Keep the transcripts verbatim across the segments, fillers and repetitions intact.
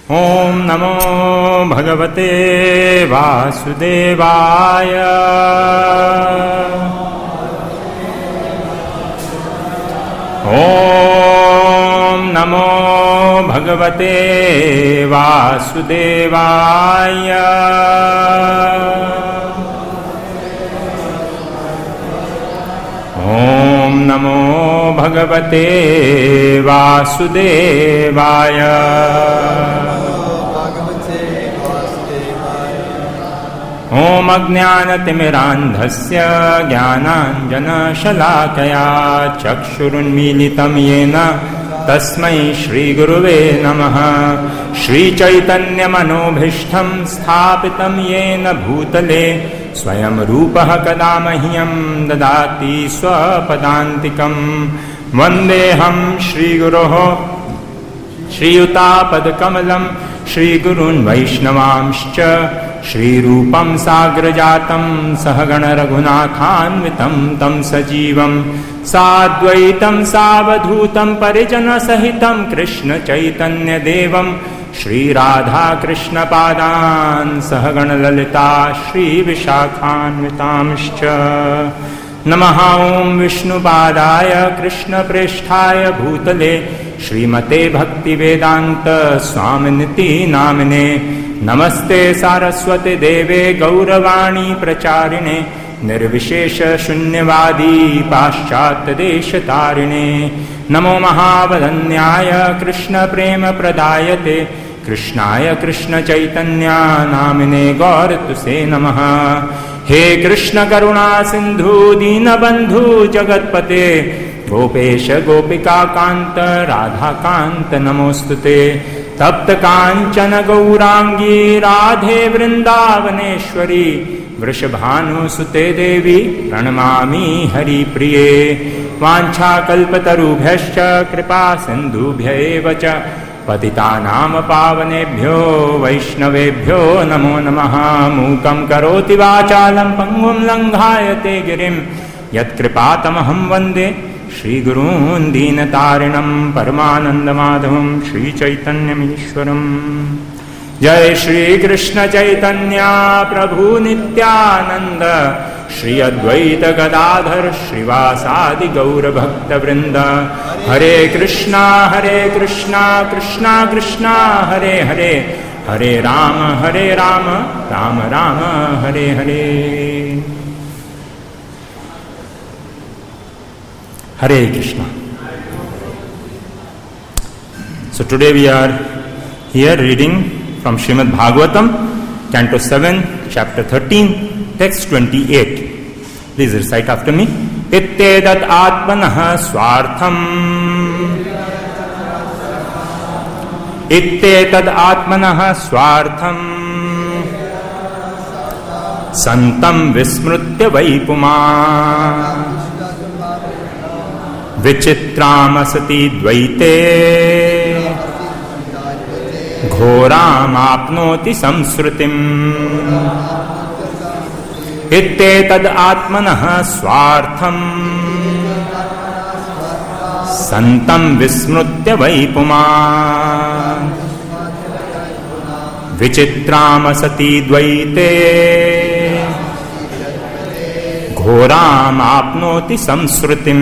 ओम नमो भगवते वासुदेवाय। ओम नमो भगवते वासुदेवाय। ओम नमो भगवते वासुदेवाय। ओम अज्ञानतिमिरान्धस्य ज्ञानाञ्जनशलाकया चक्षुरुन्मीलितं येन तस्मै श्रीगुरुवे नमः। श्रीचैतन्यमनोभीष्टं स्थापितं येन भूतले स्वयं रूपः कदा मह्यं ददाति स्वपदान्तिकं। वन्देऽहं श्रीगुरोः श्रीयुतापदकमलं श्रीगुरून् वैष्णवांश्च श्रीरूपं साग्रजातं सहगण रघुनाथान्वितं तं सजीवं साद्वैतं सावधूतं परिजनसहितं कृष्ण चैतन्यदेवं श्रीराधाकृष्णपादान् सहगण ललिता श्रीविशाखान्वितांश्च। नमः ओं विष्णुपादाय कृष्णप्रेष्ठाय भूतले श्रीमते भक्तिवेदान्त स्वामिनिति नामिने। नमस्ते सारस्वते देवे गौरवाणी प्रचारिणे निर्विशेष शून्यवादी पाश्चात्यदेशतारिणे। नमो महावदन्याय कृष्ण प्रेम प्रदायते कृष्णाय कृष्ण चैतन्य नामिने गौरतुसे नमः। हे कृष्ण करुणा सिंधु दीनबंधु जगत्पते गोपेश गोपिका कांत राधा कांत नमोस्तुते। तप्त कांचन गौरांगी राधे वृंदावनेश्वरी वृषभानुसुते देवी प्रणमामि हरिप्रिये। वाञ्छाकल्पतरुभ्यश्च कृपा सिन्धुभ्यैव च पतितानां पावनेभ्यो वैष्णवेभ्यो नमो नमः। मूकं करोति वाचालं पङ्गुं लङ्घायते गिरिं यत्कृपातमहं वन्दे श्रीगुरून् दीनतारिणं परमानन्दमाधवं श्रीचैतन्यमीश्वरम्। जय श्री कृष्ण चैतन्य प्रभु नित्यानंद श्री अद्वैत गदाधर श्रीवासादि गौर भक्त वृंद। हरे कृष्णा हरे कृष्णा कृष्णा कृष्णा हरे हरे हरे राम हरे Ram Ram Ram Hare Hare. Hare Krishna. So today we are here reading from Srimad Bhagavatam, Canto seven, Chapter thirteen, Text twenty-eight. Please recite after me. Ittedat atmanah swartham. Ittetad atmanah swartham. Santam vismrutya vaipuma. विचित्रामसति द्वैते घोरामाप्नोति संस्कृतिम्। इत्येतद् आत्मनः स्वार्थम् सन्तं विस्मृत्य वैपुमान्। विचित्रामसति द्वैते घोराम आपनोति संस्कृतिम.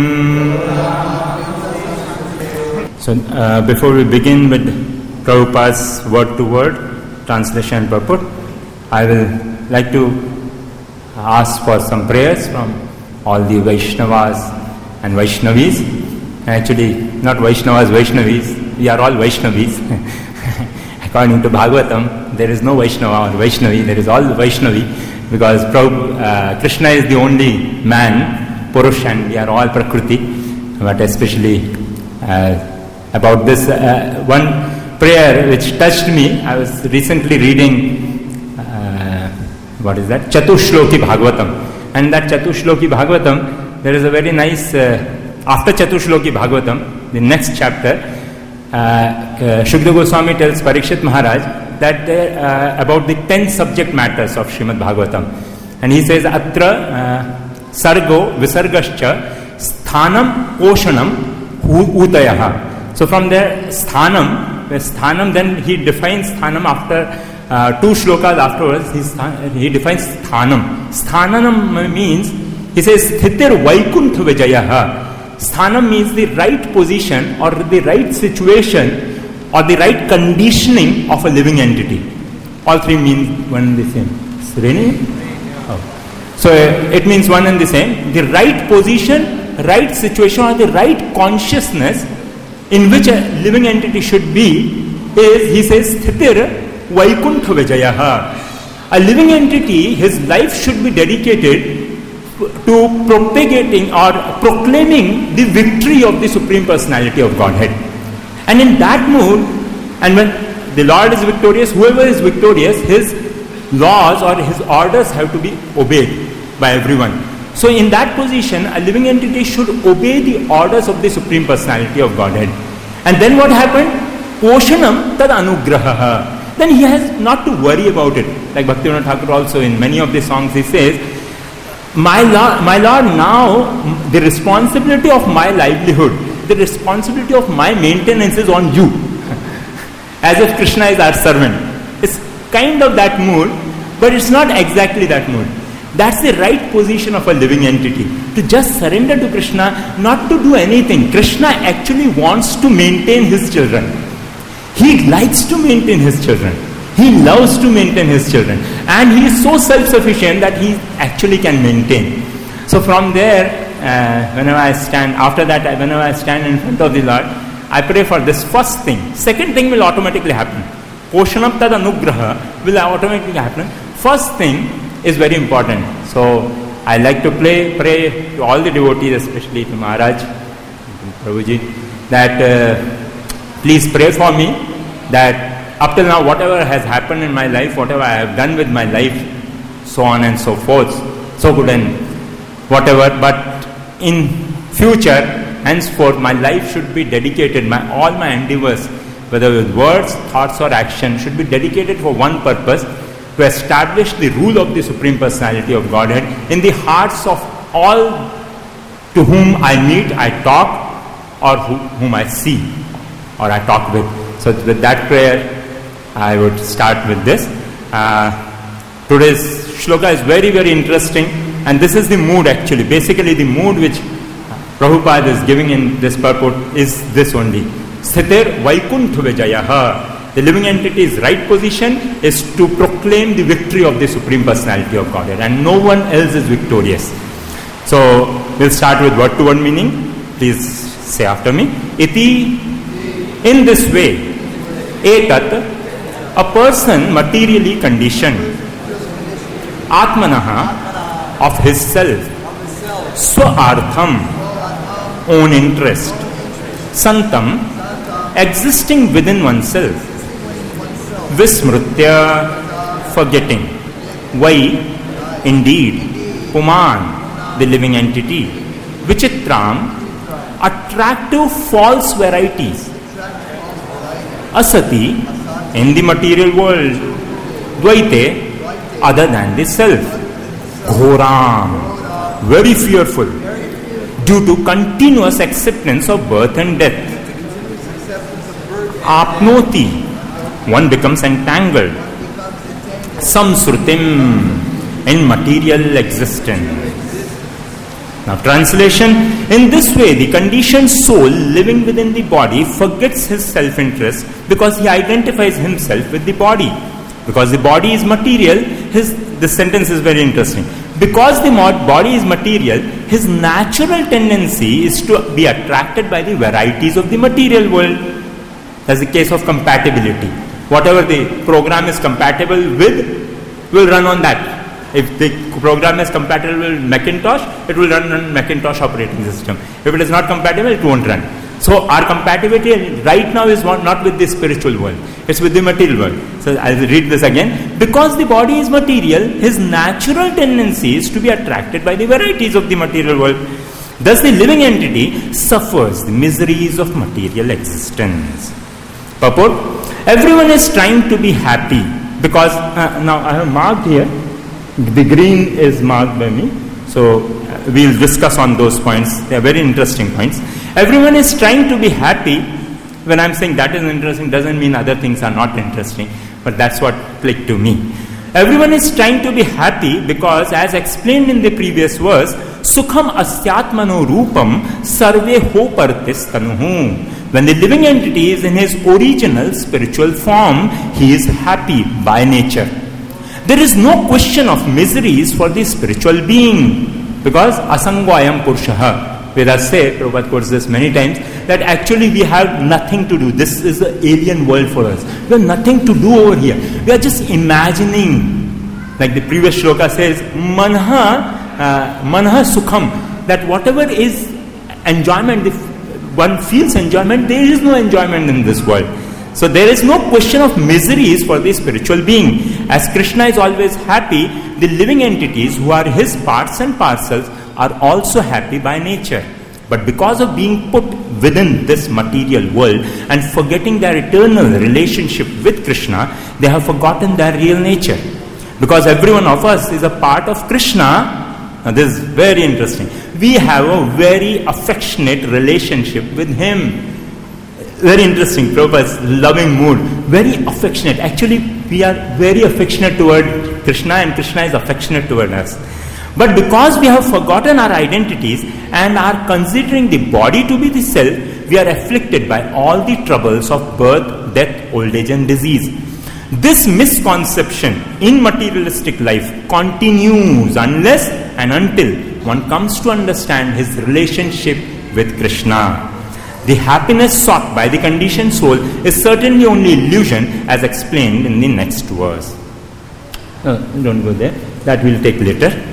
So uh, before we begin with Prabhupada's word to word translation and purport, I will like to ask for some prayers from all the Vaishnavas and Vaishnavis. Actually, not Vaishnavas, Vaishnavis. We are all Vaishnavis. According to Bhagavatam, there is no Vaishnava or Vaishnavi. There is all Vaishnavi. Because Prabhu, uh, Krishna is the only man, Purush, and we are all Prakriti. But especially uh, about this uh, one prayer which touched me. I was recently reading, uh, what is that? Chatushloki Bhagavatam. And that Chatushloki Bhagavatam, there is a very nice, uh, after Chatushloki Bhagavatam, the next chapter, uh, uh, Shukdev Goswami tells Parikshit Maharaj that uh, about the ten subject matters of Srimad Bhagavatam. And he says, Atra uh, sargo visargascha sthanam koshanam utayaha. So from there, sthanam Sthanam, then he defines Sthanam after uh, two shlokas afterwards. He, he defines Sthanam. Sthanam means, he says, Thitir Vaikuntha Vijayaha. Sthanam means the right position or the right situation or the right conditioning of a living entity. All three mean one and the same. Srini? Oh. So uh, it means one and the same. The right position, right situation or the right consciousness in which a living entity should be is, he says, Thitir Vaikuntha Vijayaha. A living entity, his life should be dedicated to propagating or proclaiming the victory of the Supreme Personality of Godhead. And in that mood, and when the Lord is victorious, whoever is victorious, his laws or his orders have to be obeyed by everyone. So in that position, a living entity should obey the orders of the Supreme Personality of Godhead. And then what happened? Poshanam tad anugraha. Then he has not to worry about it. Like Bhaktivinoda Thakur also in many of the songs he says, My Lord, my Lord, now the responsibility of my livelihood, the responsibility of my maintenance is on you. As if Krishna is our servant. It's kind of that mood, but it's not exactly that mood. That's the right position of a living entity. To just surrender to Krishna, not to do anything. Krishna actually wants to maintain his children. He likes to maintain his children. He loves to maintain his children. And he is so self-sufficient that he actually can maintain. So from there, uh, whenever I stand, after that, whenever I stand in front of the Lord, I pray for this first thing. Second thing will automatically happen. Poshanam tad anugraha will automatically happen. First thing is very important. So I like to play, pray to all the devotees, especially to Maharaj, to Prabhuji, that uh, please pray for me that up till now whatever has happened in my life, whatever I have done with my life, so on and so forth, so good and whatever, but in future, henceforth my life should be dedicated, my all my endeavors, whether with words, thoughts or action, should be dedicated for one purpose, to establish the rule of the Supreme Personality of Godhead in the hearts of all to whom I meet, I talk, or who, whom I see, or I talk with. So with that prayer, I would start with this. Uh, today's shloka is very, very interesting, and this is the mood actually. Basically the mood which Prabhupada is giving in this purport is this only. Sthiter Vaikuntha Vijayaha. The living entity's right position is to proclaim the victory of the Supreme Personality of Godhead, and no one else is victorious. So we'll start with word to word meaning. Please say after me. Iti, in this way, etat, a person materially conditioned, atmanaha, of his self, swa-artham, own interest, santam, existing within oneself, vismrutya, forgetting, vai, indeed, puman, the living entity, vichitram, attractive false varieties, asati, in the material world, dvaite, other than the self, ghoram, very fearful, due to continuous acceptance of birth and death, apnoti, one becomes entangled, samsrutim, in material existence. Now translation, in this way the conditioned soul living within the body forgets his self-interest because he identifies himself with the body. Because the body is material, his, this sentence is very interesting. Because the body is material, his natural tendency is to be attracted by the varieties of the material world. That's the case of compatibility. Whatever the program is compatible with, will run on that. If the program is compatible with Macintosh, it will run on Macintosh operating system. If it is not compatible, it won't run. So our compatibility right now is not with the spiritual world. It's with the material world. So I'll read this again. Because the body is material, his natural tendency is to be attracted by the varieties of the material world. Thus the living entity suffers the miseries of material existence. Purport: everyone is trying to be happy because, uh, now I have marked here, the green is marked by me, so uh, we'll discuss on those points. They are very interesting points. Everyone is trying to be happy When I'm saying that is interesting, doesn't mean other things are not interesting, but that's what clicked to me. Everyone is trying to be happy because, as explained in the previous verse, Sukham asyatmano rupam sarve ho partis tanuhu. When the living entity is in his original spiritual form, he is happy by nature. There is no question of miseries for the spiritual being, because asangvayam purshaha. Vedas say, Prabhupada quotes this many times, that actually we have nothing to do. This is the alien world for us. We have nothing to do over here. We are just imagining, like the previous shloka says, manha, uh, manha sukham, that whatever is enjoyment, if one feels enjoyment, there is no enjoyment in this world. So there is no question of miseries for the spiritual being. As Krishna is always happy, the living entities who are his parts and parcels are also happy by nature. But because of being put within this material world and forgetting their eternal relationship with Krishna, they have forgotten their real nature. Because every one of us is a part of Krishna. Now this is very interesting. We have a very affectionate relationship with him. Very interesting. Prabhupada's loving mood. Very affectionate. Actually, we are very affectionate toward Krishna, and Krishna is affectionate toward us. But because we have forgotten our identities and are considering the body to be the self, we are afflicted by all the troubles of birth, death, old age and disease. This misconception in materialistic life continues unless and until one comes to understand his relationship with Krishna. The happiness sought by the conditioned soul is certainly only illusion, as explained in the next verse. Uh, don't go there. That we'll take later.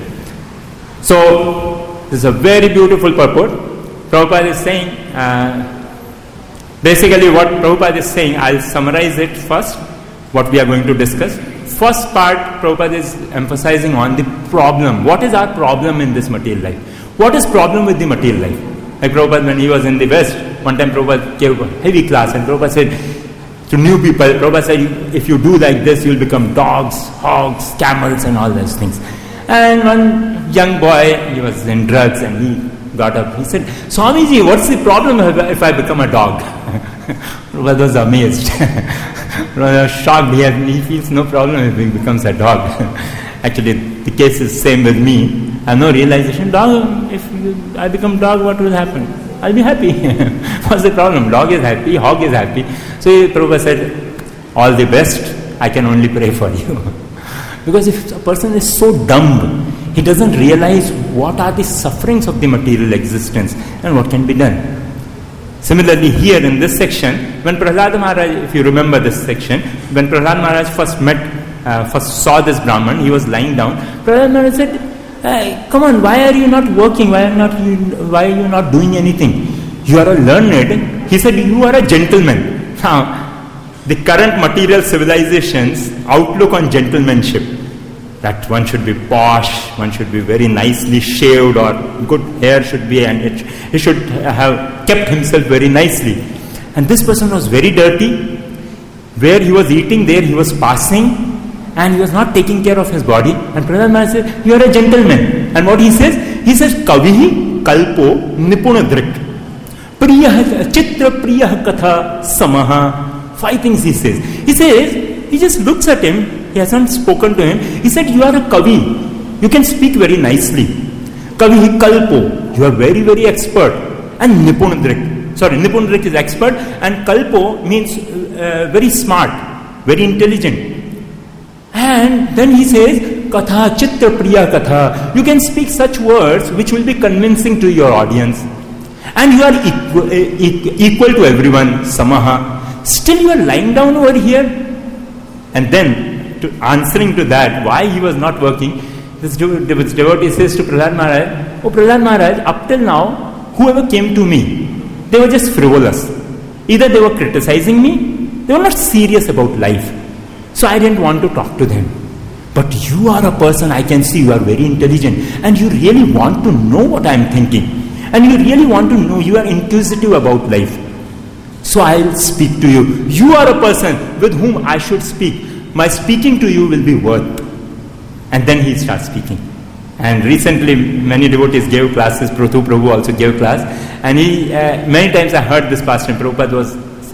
So, this is a very beautiful purport. Prabhupada is saying, uh, basically what Prabhupada is saying, I'll summarize it first, what we are going to discuss. First part, Prabhupada is emphasizing on the problem. What is our problem in this material life? What is problem with the material life? Like Prabhupada, when he was in the West, one time Prabhupada gave a heavy class and Prabhupada said to new people, Prabhupada said, if you do like this, you'll become dogs, hogs, camels and all those things. And one young boy, he was in drugs and he got up. He said, Swamiji, what's the problem if I become a dog? Prabhupada was amazed. Prabhupada was shocked. He, had, he feels no problem if he becomes a dog. Actually, the case is same with me. I have no realization. Dog, if I become dog, what will happen? I'll be happy. What's the problem? Dog is happy, hog is happy. So Prabhupada said, all the best. I can only pray for you. Because if a person is so dumb, he doesn't realize what are the sufferings of the material existence and what can be done. Similarly, here in this section, when Prahlad Maharaj, if you remember this section, when Prahlad Maharaj first met, uh, first saw this Brahman, he was lying down. Prahlad Maharaj said, hey, come on, why are you not working? Why are, not you, why are you not doing anything? You are a learned. He said, you are a gentleman. Now, the current material civilization's outlook on gentlemanship, that one should be posh, one should be very nicely shaved, or good hair should be, and it, he should have kept himself very nicely. And this person was very dirty. Where he was eating, there he was passing, and he was not taking care of his body. And Prahlad Maharaj said, you are a gentleman. And what he says? He says, Kavihi kalpo nipunadrik priyah chitra priyah katha samaha. Five things he says. He says, he just looks at him. He hasn't spoken to him. He said, you are a kavi. You can speak very nicely. Kavihi kalpo. You are very, very expert. And nipunadrik. Sorry, nipunadrik is expert. And kalpo means uh, very smart, very intelligent. And then he says, katha chitra priya katha. You can speak such words which will be convincing to your audience. And you are equal, equal to everyone. Samaha. Still you are lying down over here. And then, to answering to that, why he was not working, this devotee says to Prahlad Maharaj, oh Prahlad Maharaj, up till now, whoever came to me, they were just frivolous. Either they were criticizing me, they were not serious about life. So I didn't want to talk to them. But you are a person, I can see you are very intelligent, and you really want to know what I am thinking. And you really want to know, you are inquisitive about life. So I'll speak to you. You are a person with whom I should speak. My speaking to you will be worth. And then he starts speaking. And recently many devotees gave classes. Prathu Prabhu also gave class. And he, uh, many times I heard this pastime. Prabhupada was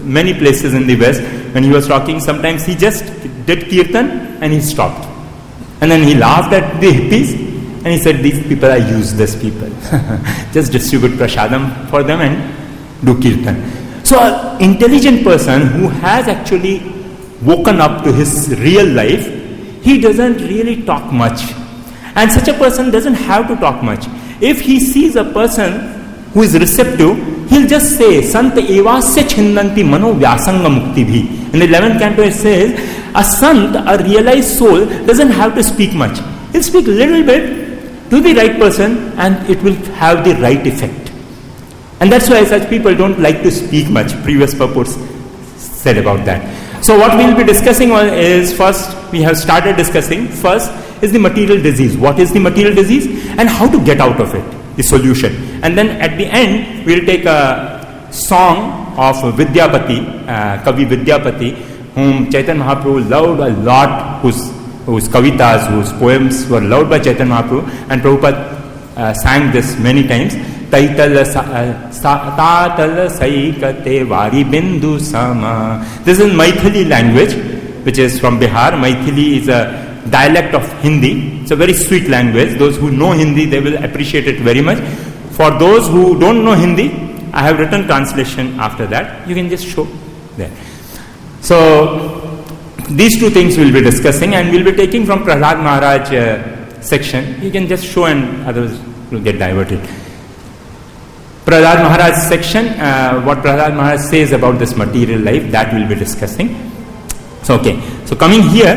many places in the West, when he was talking, sometimes he just did kirtan and he stopped. And then he laughed at the hippies and he said, these people are useless people. Just distribute prasadam for them and do kirtan. So an intelligent person who has actually woken up to his real life, he doesn't really talk much. And such a person doesn't have to talk much. If he sees a person who is receptive, he'll just say, Sant evasya chindanti mano vyasanga mukti bhi. In the eleventh canto it says, a sant, a realized soul, doesn't have to speak much. He'll speak a little bit to the right person and it will have the right effect. And that's why such people don't like to speak much. Previous purports said about that. So what we'll be discussing is, first, we have started discussing, first is the material disease. What is the material disease and how to get out of it, the solution. And then at the end, we'll take a song of Vidyapati, uh, Kavi Vidyapati, whom Chaitanya Mahaprabhu loved a lot, whose, whose kavitas, whose poems were loved by Chaitanya Mahaprabhu, and Prabhupada uh, sang this many times. Taital Tatal Saikate Vari Bindu Sama. This is Maithili language, which is from Bihar. Maithili is a dialect of Hindi. It's a very sweet language. Those who know Hindi, they will appreciate it very much. For those who don't know Hindi, I have written translation after that. You can just show there. So these two things we'll be discussing, and we'll be taking from Prahlad Maharaj uh, section. You can just show and others will get diverted. Prahlad Maharaj section, uh, what Prahlad Maharaj says about this material life, that we'll be discussing. So okay, so coming here,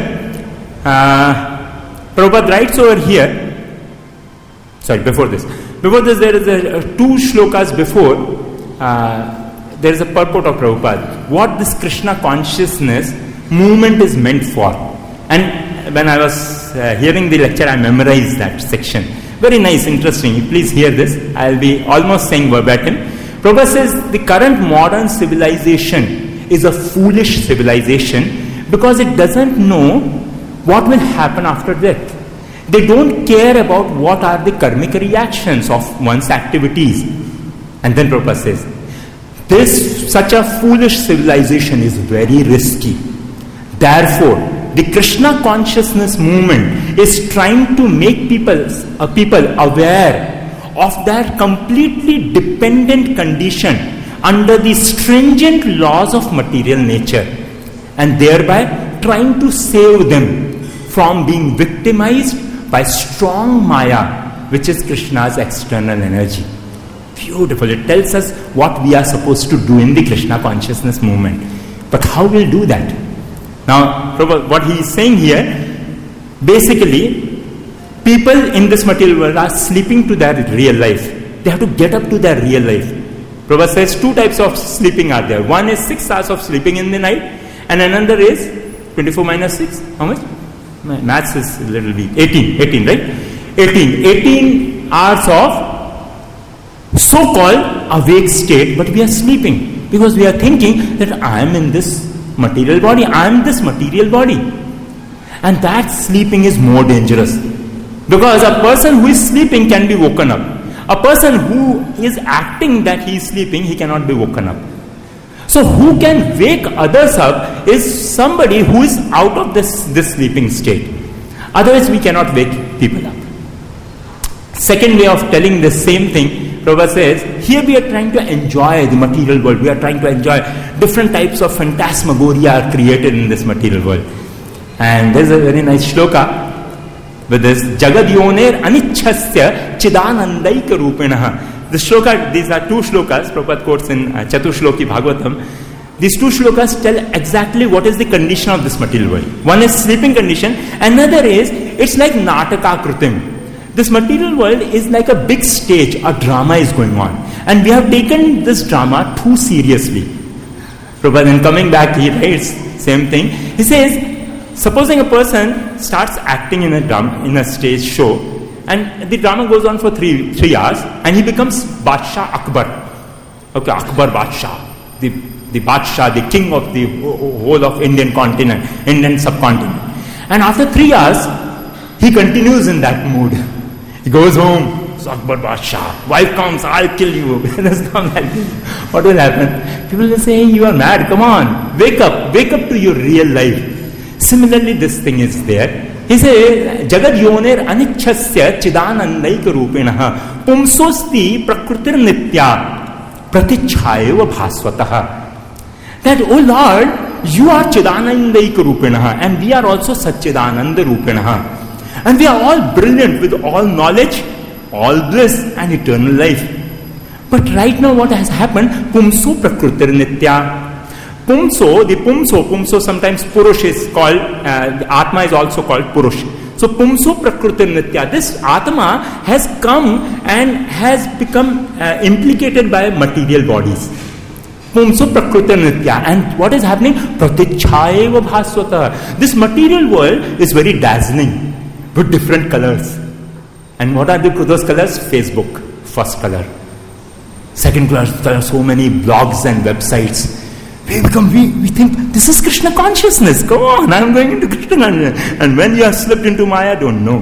uh, Prabhupada writes over here, sorry, before this, before this there is a, uh, two shlokas before, uh, there is a purport of Prabhupada, what this Krishna consciousness movement is meant for. And when I was uh, hearing the lecture, I memorized that section. Very nice, interesting. Please hear this. I'll be almost saying verbatim. Prabhupada says the current modern civilization is a foolish civilization because it doesn't know what will happen after death. They don't care about what are the karmic reactions of one's activities. And then Prabhupada says, this, such a foolish civilization is very risky. Therefore, the Krishna consciousness movement is trying to make people, uh, people aware of their completely dependent condition under the stringent laws of material nature, and thereby trying to save them from being victimized by strong Maya, which is Krishna's external energy. Beautiful. It tells us what we are supposed to do in the Krishna consciousness movement. But how we'll do that? Now, what he is saying here, basically, people in this material world are sleeping to their real life. They have to get up to their real life. Prabhupada says two types of sleeping are there. One is six hours of sleeping in the night, and another is twenty-four minus six. How much? My maths is a little weak. eighteen, eighteen, right? eighteen. eighteen hours of so-called awake state, but we are sleeping because we are thinking that I am in this material body, I am this material body. And that sleeping is more dangerous. Because a person who is sleeping can be woken up. A person who is acting that he is sleeping, he cannot be woken up. So who can wake others up is somebody who is out of this, this sleeping state. Otherwise we cannot wake people up. Second way of telling the same thing, Prabhupada says, here we are trying to enjoy the material world. We are trying to enjoy different types of phantasmagoria are created in this material world. And there's a very nice shloka with this, Jagad yoner anichhasya chidanandaika rupenaha. The shloka, these are two shlokas, Prabhupada quotes in uh, Chatushloki Bhagavatam. These two shlokas tell exactly what is the condition of this material world. One is sleeping condition, another is, it's like nataka krutim. This material world is like a big stage, a drama is going on. And we have taken this drama too seriously. Prabhupada, then coming back, he writes, same thing. He says, supposing a person starts acting in a drama, in a stage show, and the drama goes on for three, three hours, and he becomes Badshah Akbar. Okay, Akbar Badshah, the, the Badshah, the king of the whole of Indian continent, Indian subcontinent. And after three hours, he continues in that mood. He goes home, Akbar Badshah. Wife comes, I'll kill you. What will happen? People will say, hey, you are mad, come on, wake up, wake up to your real life. Similarly, this thing is there. He says, Jagad yoner anichasya chidanandaik rupinah pumsosti prakritir nitya pratichayeva bhasvataha. That, oh Lord, you are chidanandaik rupinah and we are also satchidananda rupinah. And we are all brilliant with all knowledge, all bliss and eternal life. But right now what has happened? Pumso prakritir nitya. Pumso, the Pumso, Pumso sometimes Purush is called, uh, Atma is also called Purush. So Pumso Prakritir Nitya, this Atma has come and has become uh, implicated by material bodies. Pumso Prakritir Nitya. And what is happening? Pratichayeva Bhasvata. This material world is very dazzling with different colors. And what are the, those colors? Facebook, first color. Second color, there are so many blogs and websites. We become, we, we think, this is Krishna consciousness. Come on, I am going into Krishna consciousness. And when you have slipped into Maya, don't know.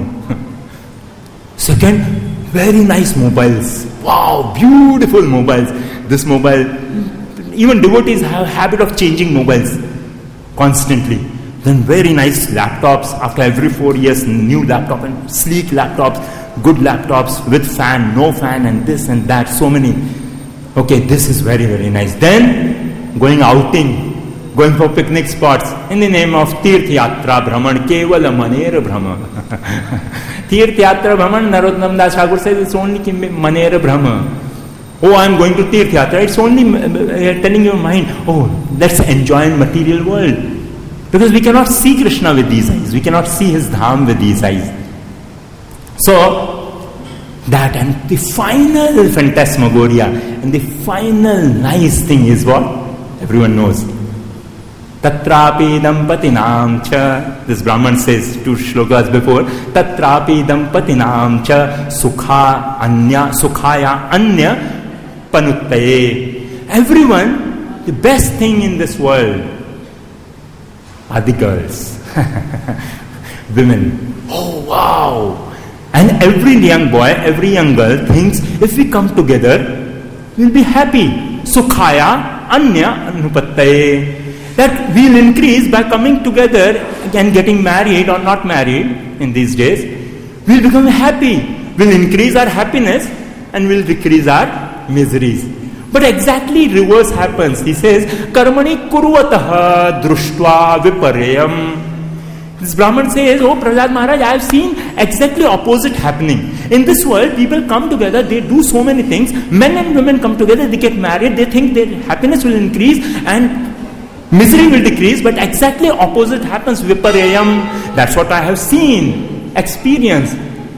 Second, very nice mobiles. Wow, beautiful mobiles. This mobile, even devotees have a habit of changing mobiles constantly. Then very nice laptops. After every four years, new laptop and sleek laptops, good laptops with fan, no fan and this and that, so many. Okay, this is very, very nice. Then, going outing, going for picnic spots in the name of Tirth Yatra Brahman, Kevala Manera Brahma. Tirth Yatra Brahman, Narottam Das Thakur says it's only Manera Brahma. Oh, I am going to Tirth Yatra. It's only uh, telling your mind, oh, let's enjoy the material world. Because we cannot see Krishna with these eyes. We cannot see his dham with these eyes. So, that and the final phantasmagoria and the final nice thing is what? Everyone knows. Tatrapi dampatinam cha. This Brahman says two shlokas before. Tatrapi dampatinam cha sukha anya sukhaya anya panuttaye. Everyone, the best thing in this world are the girls. Women. Oh wow. And every young boy, every young girl thinks if we come together, we'll be happy. Sukhaya anya anupattaye. That we'll increase by coming together and getting married or not married in these days. We'll become happy. We'll increase our happiness and we'll decrease our miseries. But exactly reverse happens. He says, Karmani kurvataha drushtva vipareyam. This Brahman says, oh Prahlad Maharaj, I have seen exactly opposite happening. In this world, people come together, they do so many things. Men and women come together, they get married, they think their happiness will increase and misery will decrease, but exactly opposite happens. Vipareyam, that's what I have seen, experienced.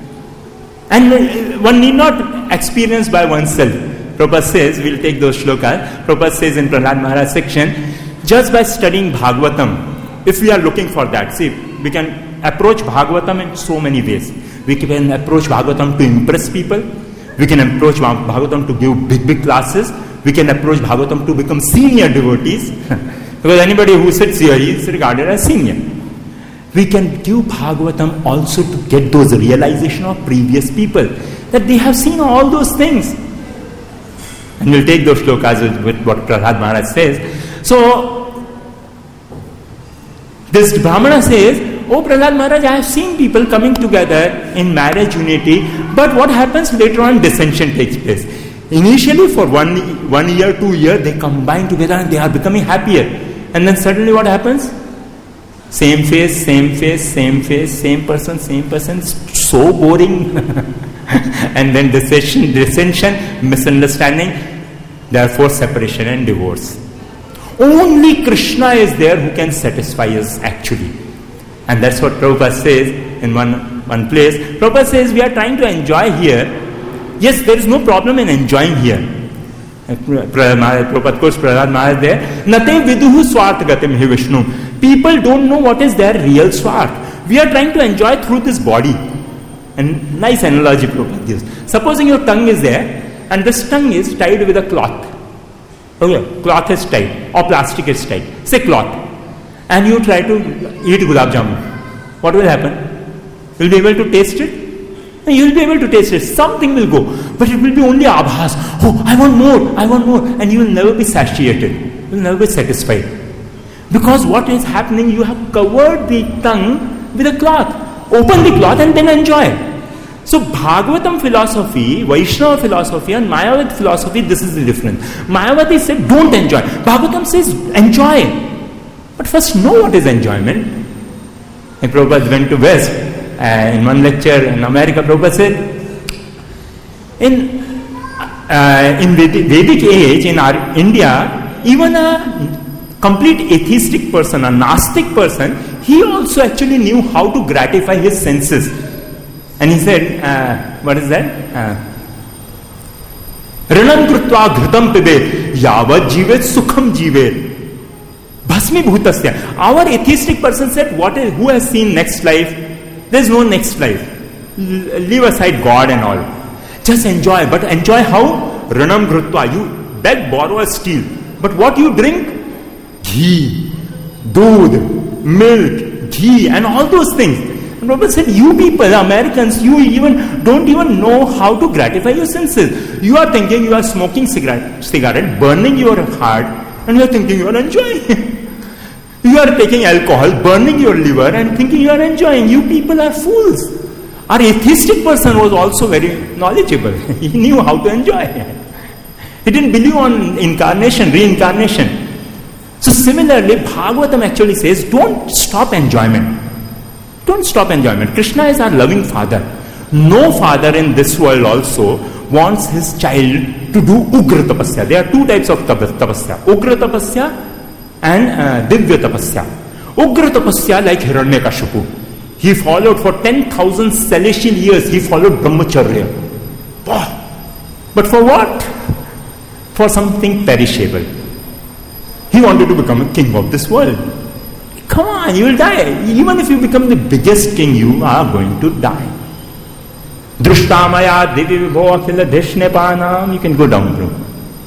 And one need not experience by oneself. Prabhupada says, we'll take those shlokas. Prabhupada says in Prahlad Maharaj section, just by studying Bhagavatam, if we are looking for that, see, we can approach Bhagavatam in so many ways. We can approach Bhagavatam to impress people. We can approach Bhagavatam to give big, big classes. We can approach Bhagavatam to become senior devotees. Because anybody who sits here is regarded as senior. We can give Bhagavatam also to get those realization of previous people. That they have seen all those things. And we'll take those shlokas with what Prahlad Maharaj says. So, this Brahmana says, oh Prahlad Maharaj, I have seen people coming together in marriage unity, but what happens later on, dissension takes place. Initially for one, one year, two years, they combine together and they are becoming happier. And then suddenly what happens? Same face, same face, same face, same person, same person, so boring. And then dissension, dissension, misunderstanding, therefore separation and divorce. Only Krishna is there who can satisfy us actually. And that's what Prabhupada says in one, one place. Prabhupada says we are trying to enjoy here. Yes, there is no problem in enjoying here. Prabhupada quotes Prahlad Maharaj there. Nate viduhu swart gatim hi Vishnu. People don't know what is their real swart. We are trying to enjoy through this body. And nice analogy Prabhupada gives. Supposing your tongue is there and this tongue is tied with a cloth. Okay, cloth is tied or plastic is tied. Say cloth. And you try to eat gulab jamun. What will happen? Will you be able to taste it? And you will be able to taste it. Something will go, but it will be only abhas. Oh, I want more, I want more. And you will never be satiated. You will never be satisfied. Because what is happening, you have covered the tongue with a cloth. Open the cloth and then enjoy. So Bhagavatam philosophy, Vaishnava philosophy and Mayavadi philosophy, this is the difference. Mayavadi said, don't enjoy. Bhagavatam says, enjoy. But first know what is enjoyment. And Prabhupada went to West. Uh, in one lecture in America, Prabhupada said, in, uh, in Vedic, Vedic age, in our India, even a complete atheistic person, a Gnostic person, he also actually knew how to gratify his senses. And he said, uh, what is that? Ranam krutva ghritam pibe yavat jivet sukham jivet bhasmi bhutasya. Our atheistic person said, what is, who has seen next life? There is no next life. L- leave aside God and all. Just enjoy. But enjoy how? Ranam ghritva. You beg, borrow, or steal. But what you drink? Ghee, doodh, milk, ghee, and all those things. And Prabhupada said, you people, Americans, you even don't even know how to gratify your senses. You are thinking you are smoking cigarette, cigarette burning your heart, and you are thinking you are enjoying. You are taking alcohol, burning your liver and thinking you are enjoying. You people are fools. Our atheistic person was also very knowledgeable. He knew how to enjoy. He didn't believe on incarnation, reincarnation. So similarly, Bhagavatam actually says, don't stop enjoyment. Don't stop enjoyment. Krishna is our loving father. No father in this world also wants his child to do Ugra Tapasya. There are two types of Tapasya. Ugra Tapasya and uh, Divya Tapasya. Ugra Tapasya like Hiranyakashipu. He followed for ten thousand celestial years, he followed Brahmacharya. Oh. But for what? For something perishable. He wanted to become a king of this world. Come on, you will die. Even if you become the biggest king, you are going to die. Drishtamaya Divi Vibho Akhila Dhishnepanam. You can go down through.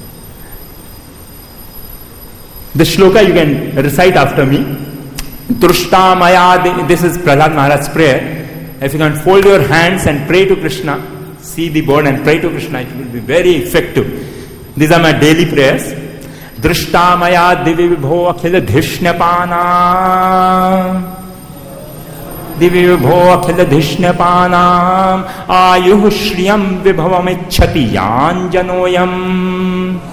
The shloka you can recite after me. Drishtamaya, this is Prahlad Maharaj's prayer. If you can fold your hands and pray to Krishna, see the board and pray to Krishna, it will be very effective. These are my daily prayers. Drishtamaya divi vibho akhila dhishnapana. Divi vibho akhila dhishnapana. Ayuh shriyam vibhavam ichhati yanjanoyam.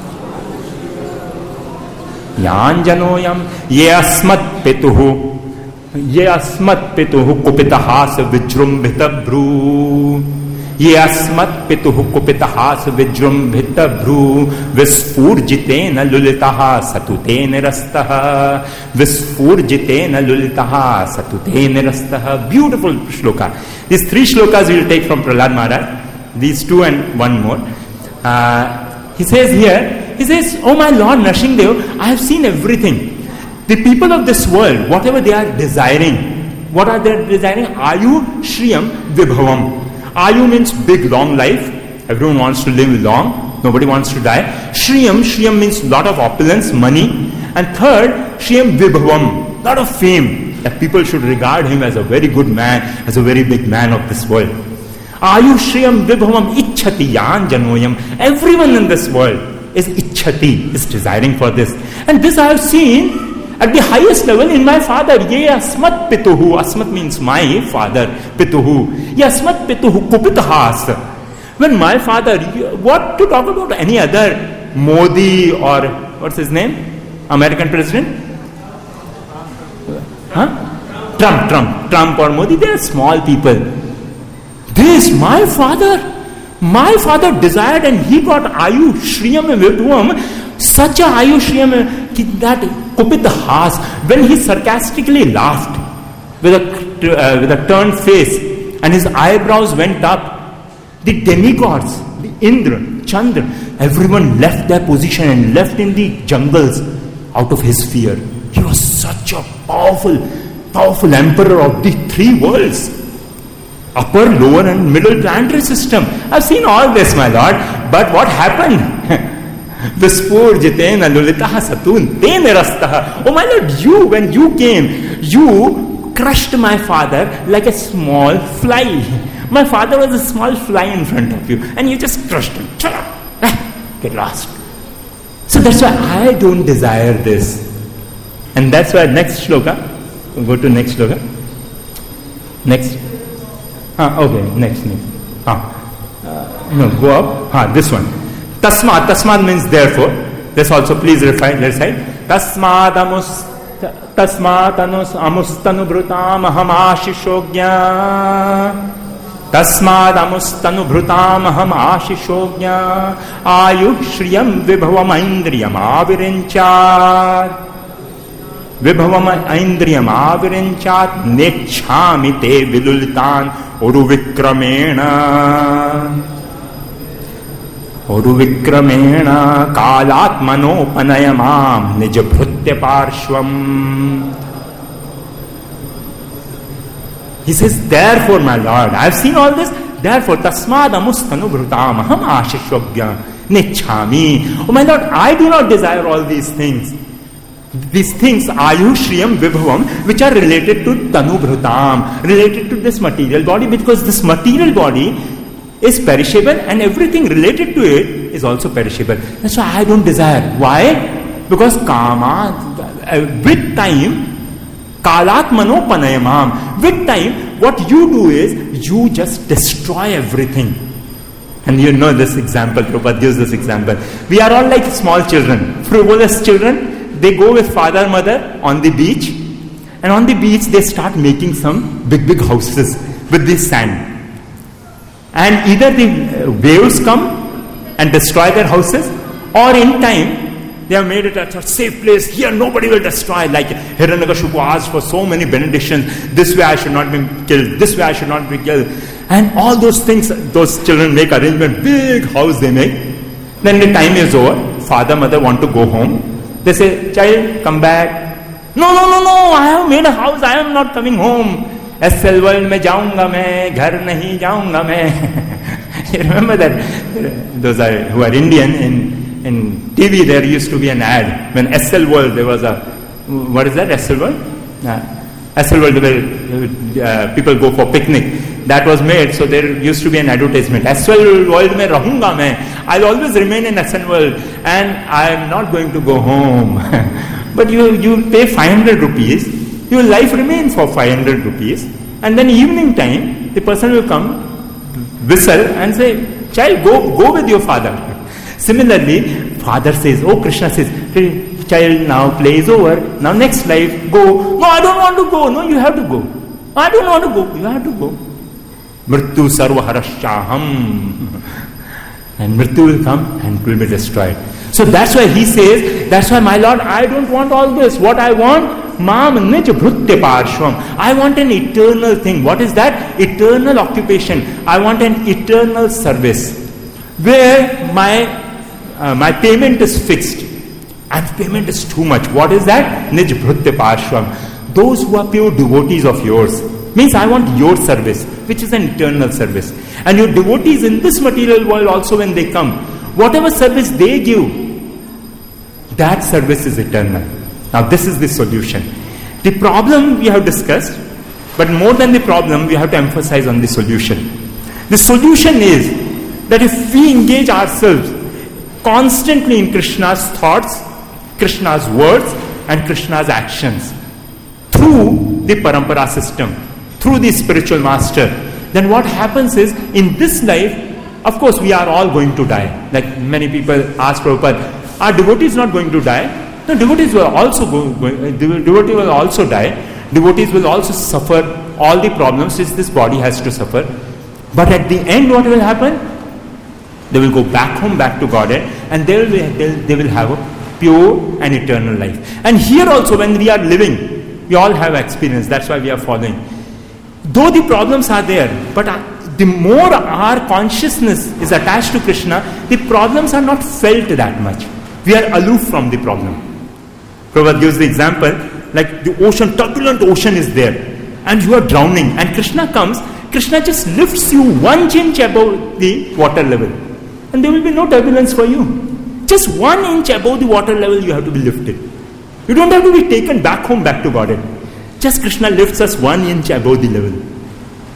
Yanjanoyam ye asmat pituhu ye asmat pituhu kupitahas vijrumbhita bhru ye asmat pituhu kupitahas vijrumbhita bhru visfurjitena lulitaha satutena rastaha visfurjitena lulitaha satutena rastaha. Beautiful shloka. These three shlokas we will take from Prahlad Maharaj. These two and one more. Uh, he says here, he says, oh my Lord Nrsimhadev, I have seen everything. The people of this world, whatever they are desiring, what are they desiring? Ayu Shriyam Vibhavam. Ayu means big, long life. Everyone wants to live long. Nobody wants to die. Shriyam, Shriyam means lot of opulence, money. And third, Shriyam Vibhavam, lot of fame. That people should regard him as a very good man, as a very big man of this world. Ayu Shriyam Vibhavam Ichhati Yan Janoyam. Everyone in this world is ichhati, is desiring for this. And this I have seen at the highest level in my father. Ye asmat pituhu. Asmat means my father. Pituhu. Ye asmat pituhu kupitahas. When my father, what to talk about any other Modi or what's his name? American president? Huh? Trump, Trump, Trump or Modi, they are small people. This, my father. My father desired and he got Ayu Shriyam Vibhavam, such a Ayu Shriyam that Kupitahas, when he sarcastically laughed with a, uh, with a turned face and his eyebrows went up, the demigods, the Indra, Chandra, everyone left their position and left in the jungles out of his fear. He was such a powerful, powerful emperor of the three worlds. Upper, lower and middle planetary system. I've seen all this, my Lord. But what happened? Vispurjitena lulitaha satun tena rastaha. Oh my Lord, you, when you came, you crushed my father like a small fly. My father was a small fly in front of you, and you just crushed him. Get lost. So that's why I don't desire this. And that's why next shloka, we'll go to next shloka. Next. Ah, okay, next, next. Ah, uh, no, go up. Ah, this one. Tasmad. Tasmad means therefore. This also please refine, let's say. Tasmad amus, tasmad anus amustanu brutam aham ashishogya. Tasmad amustanu brutam aham ashishogya. Ayuh shriyam vibhavam aindriyam avirenchat. Vibhavam aindriyam avirenchat nechami te vilulitan uruvikramena. Uruvikramena kalatmano panayamam nijabhrutya parshvam. He says, therefore, my Lord, I have seen all this. Therefore, tasmad amustanu bhrutam aham ashishogya nechami. Oh my Lord, I do not desire all these things. These things, ayu, shriyam, vibhavam, which are related to tanu bhrutam, related to this material body, because this material body is perishable and everything related to it is also perishable. That's why I don't desire. Why? Because kama, uh, with time, kalatmano panayamam, with time, what you do is, you just destroy everything. And you know this example, Prabhupada gives this example. We are all like small children, frivolous children. They go with father, mother on the beach, and on the beach they start making some big, big houses with this sand. And either the waves come and destroy their houses, or in time they have made it a safe place. Here nobody will destroy. Like Hiranyakashipu asked for so many benedictions. This way I should not be killed. This way I should not be killed. And all those things, those children make arrangement. Big house they make. Then the time is over. Father, mother want to go home. They say, child, come back. No, no, no, no. I have made a house. I am not coming home. S L world mein jaunga main, ghar nahi jaunga main. You remember that? Those are who are Indian. In, in T V there used to be an ad. When S L world, there was a, what is that, S L world? Uh, S L world where uh, people go for picnic. That was made, so there used to be an advertisement. S L world mein rahunga main. I'll always remain in S L world and I'm not going to go home. But you, you pay five hundred rupees. Your life remains for five hundred rupees, and then evening time, the person will come, whistle and say, child, go, go with your father. Similarly, father says, oh, Krishna says, child, now play is over, now next life, go. No, I don't want to go. No, you have to go. I don't want to go. You have to go. Mrityu sarva harashchaham. And Mrityu will come and it will be destroyed. So that's why he says, that's why my Lord, I don't want all this. What I want, Mam nij bhrutya parshvam. I want an eternal thing. What is that? Eternal occupation. I want an eternal service where my uh, my payment is fixed. And payment is too much. What is that? Nij bhrutya parshvam. Those who are pure devotees of yours. Means I want your service, which is an eternal service. And your devotees in this material world also, when they come, whatever service they give, that service is eternal. Now this is the solution. The problem we have discussed, but more than the problem, we have to emphasize on the solution. The solution is that if we engage ourselves constantly in Krishna's thoughts, Krishna's words, and Krishna's actions, through the parampara system, through the spiritual master, then what happens is, in this life, of course we are all going to die. Like many people ask Prabhupada, are devotees not going to die? No, devotees will also go, go devotee will also die. Devotees will also suffer all the problems which this body has to suffer. But at the end, what will happen? They will go back home, back to Godhead, and they will, be, they, they will have a pure and eternal life. And here also, when we are living, we all have experience. That's why we are following. Though the problems are there, but the more our consciousness is attached to Krishna, the problems are not felt that much. We are aloof from the problem. Prabhupada gives the example, like the ocean, turbulent ocean is there, and you are drowning, and Krishna comes, Krishna just lifts you one inch above the water level, and there will be no turbulence for you. Just one inch above the water level you have to be lifted. You don't have to be taken back home, back to Godhead. Just Krishna lifts us one inch above the level.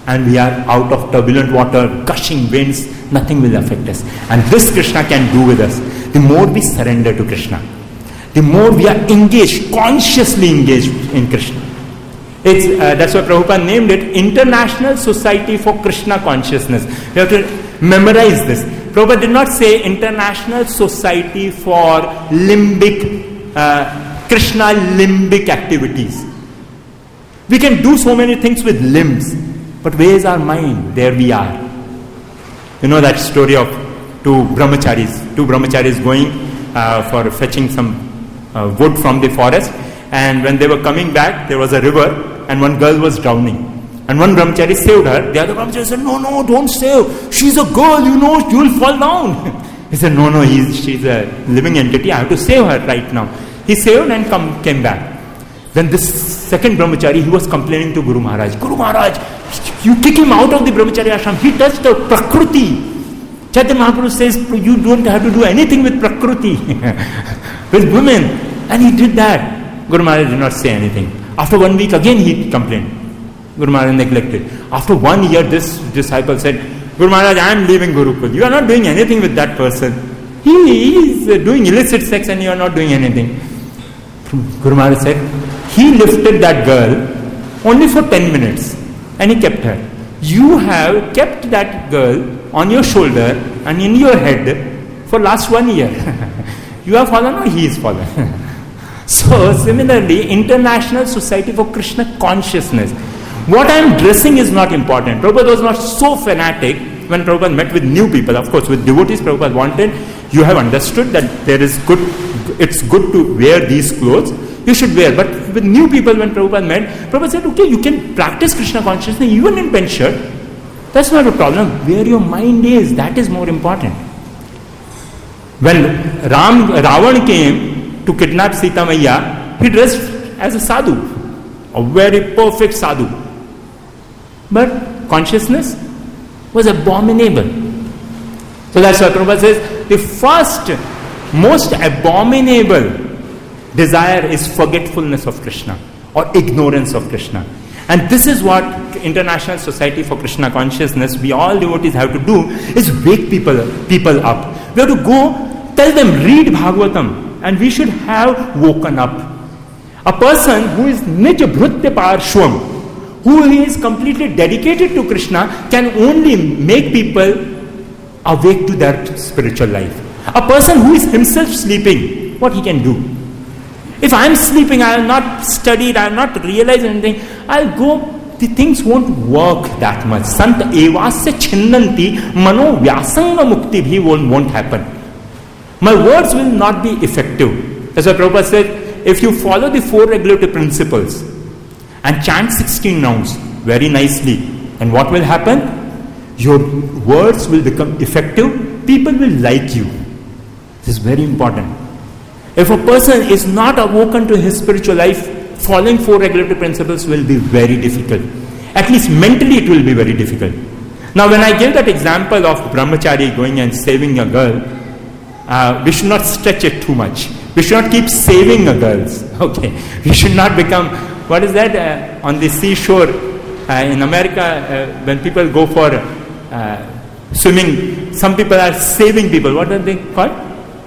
and we are out of turbulent water, gushing winds, nothing will affect us. And this Krishna can do with us. The more we surrender to Krishna, the more we are engaged, consciously engaged in Krishna. It's, uh, that's why Prabhupada named it International Society for Krishna Consciousness. You have to memorize this. Prabhupada did not say International Society for Limbic, uh, Krishna limbic activities. We can do so many things with limbs, but where is our mind? There we are. You know that story of two brahmacharis, two brahmacharis going uh, for fetching some uh, wood from the forest, and when they were coming back, there was a river, and one girl was drowning. And one brahmachari saved her. The other brahmachari said, no, no, don't save. She's a girl, you know, you will fall down. He said, no, no, he's, she's a living entity. I have to save her right now. He saved and come, came back. Then this second brahmachari, he was complaining to Guru Maharaj. Guru Maharaj, you kick him out of the brahmachari ashram. He touched the Prakriti. Chaitanya Mahaprabhu says, you don't have to do anything with Prakriti, with women. And he did that. Guru Maharaj did not say anything. After one week, again he complained. Guru Maharaj neglected. After one year, this disciple said, Guru Maharaj, I am leaving Gurukul. You are not doing anything with that person. He is doing illicit sex and you are not doing anything. Guru Maharaj said, he lifted that girl only for ten minutes and he kept her. You have kept that girl on your shoulder and in your head for last one year. You have fallen or he is fallen. So similarly, International Society for Krishna Consciousness. What I am dressing is not important. Prabhupada was not so fanatic when Prabhupada met with new people. Of course, with devotees, Prabhupada wanted, you have understood that there is good, it's good to wear these clothes. You should wear. But with new people, when Prabhupada met, Prabhupada said, okay, you can practice Krishna consciousness even in pen shirt. That's not a problem. Where your mind is, that is more important. When Ram, Ravan came to kidnap Sita Maiya, he dressed as a sadhu, a very perfect sadhu. But consciousness was abominable. So that's why Prabhupada says, the first, most abominable desire is forgetfulness of Krishna or ignorance of Krishna. And this is what International Society for Krishna Consciousness, we all devotees have to do, is wake people, people up. We have to go, tell them, read Bhagavatam, and we should have woken up. A person who is Nij Bhrutya Parshvam, who is completely dedicated to Krishna, can only make people awake to their spiritual life. A person who is himself sleeping, what he can do? If I am sleeping, I have not studied, I have not realized anything, I'll go, the things won't work that much. Sant evasya chinnanti mano vyasanga mukti bhi won't, won't happen. My words will not be effective. As Prabhupada said, if you follow the four regulative principles and chant sixteen rounds very nicely, and what will happen? Your words will become effective, people will like you. This is very important. If a person is not awoken to his spiritual life, following four regulative principles will be very difficult. At least mentally it will be very difficult. Now when I give that example of brahmachari going and saving a girl, uh, we should not stretch it too much. We should not keep saving a girls. Okay, we should not become, what is that, uh, on the seashore uh, in America, uh, when people go for uh, swimming, some people are saving people. What are they called?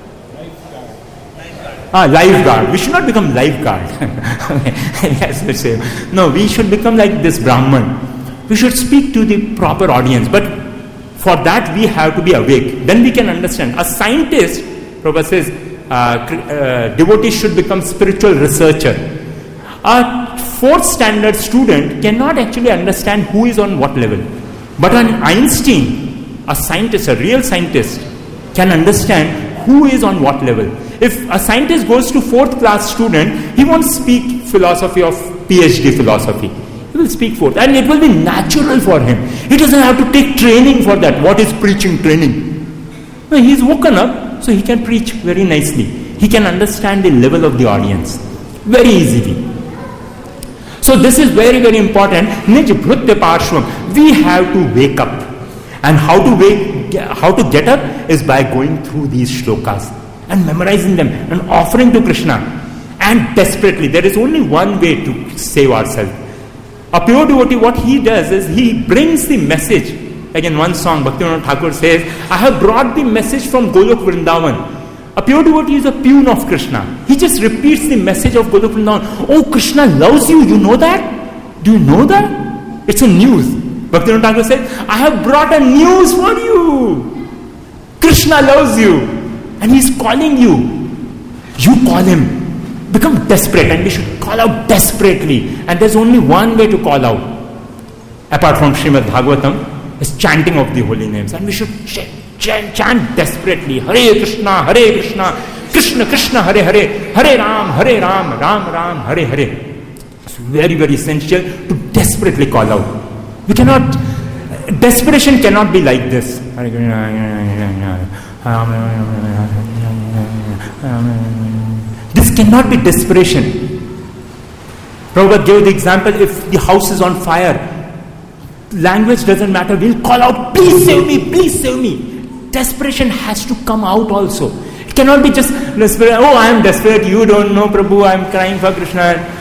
Ah, lifeguard. We should not become lifeguard. Yes, we say. No, we should become like this Brahman. We should speak to the proper audience. But for that we have to be awake. Then we can understand. A scientist, Prabhupada says, uh, uh, devotee should become spiritual researcher. A fourth standard student cannot actually understand who is on what level. But an Einstein, a scientist, a real scientist, can understand who is on what level. If a scientist goes to fourth class student, he won't speak philosophy of PhD philosophy. He will speak fourth. And it will be natural for him. He doesn't have to take training for that. What is preaching training? No, he is woken up, so he can preach very nicely. He can understand the level of the audience very easily. So this is very, very important. Nij Bhrutya Parshvam. We have to wake up. And how to wake, how to get up is by going through these shlokas and memorizing them and offering to Krishna. And desperately, there is only one way to save ourselves. A pure devotee, what he does is he brings the message. Again, one song, Bhaktivinoda Thakur says, I have brought the message from Golok Vrindavan. A pure devotee is a peon of Krishna. He just repeats the message of Golok Vrindavan. Oh, Krishna loves you. You know that? Do you know that? It's a news. Bhaktivinoda Thakur says, I have brought a news for you. Krishna loves you. And he's calling you. You call him. Become desperate, and we should call out desperately. And there's only one way to call out, apart from Srimad Bhagavatam, is chanting of the holy names. And we should ch- ch- chant desperately. Hare Krishna, Hare Krishna, Krishna Krishna, Hare Hare, Hare Ram, Hare Ram, Ram Ram, Hare Hare. It's very, very essential to desperately call out. We cannot, desperation cannot be like this. This cannot be desperation. Prabhupada gave the example, if the house is on fire, language doesn't matter, we'll call out, please save me, please save me. Desperation has to come out also. It cannot be just desperate, oh I am desperate, you don't know Prabhu, I am crying for Krishna,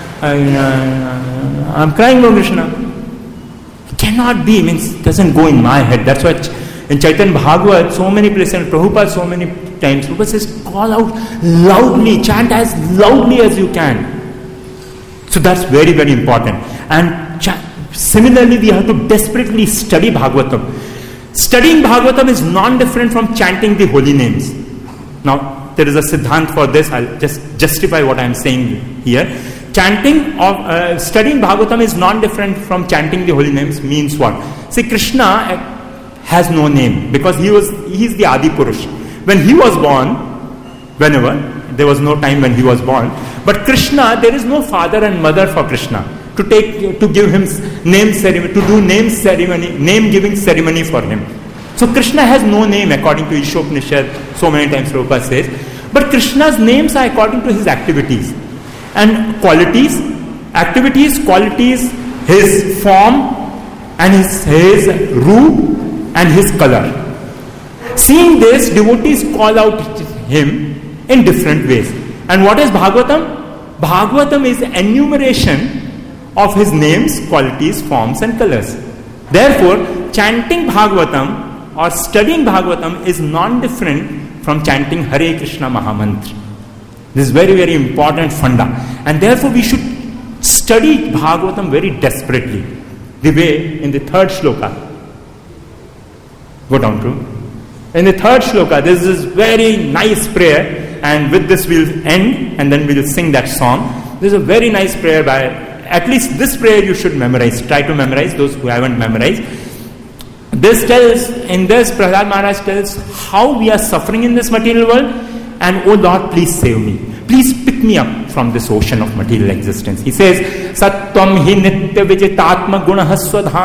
I am crying for Krishna. It cannot be, means it doesn't go in my head. That's why in Chaitanya Bhagavat, so many places, Prabhupada so many times, Prabhupada says, call out loudly, chant as loudly as you can. So that's very, very important. And cha- similarly, we have to desperately study Bhagavatam. Studying Bhagavatam is non-different from chanting the holy names. Now, there is a siddhant for this. I'll just justify what I'm saying here. Chanting of, uh, studying Bhagavatam is non-different from chanting the holy names means what? See, Krishna has no name because he was, he is the Adi Purush. When he was born, whenever, there was no time when he was born, but Krishna, there is no father and mother for Krishna to take, to give him name ceremony, to do name ceremony, name giving ceremony for him. So Krishna has no name according to Ishopanishad, so many times Prabhupada says, but Krishna's names are according to his activities and qualities, activities, qualities, his form and his, his root and his color. Seeing this, devotees call out him in different ways. And what is Bhagavatam? Bhagavatam is enumeration of his names, qualities, forms and colors. Therefore, chanting Bhagavatam or studying Bhagavatam is non-different from chanting Hare Krishna Mahamantra. This is very, very important funda. And therefore, we should study Bhagavatam very desperately. The way in the third shloka. Go down to. In the third shloka, there is this very nice prayer, and with this we'll end, and then we'll sing that song. There's a very nice prayer by, at least this prayer you should memorize. Try to memorize, those who haven't memorized. This tells, in this Prahlad Maharaj tells how we are suffering in this material world, and oh Lord, please save me. Please pick me up from this ocean of material existence. He says, Sattvam hi nitya vijitatma gunaha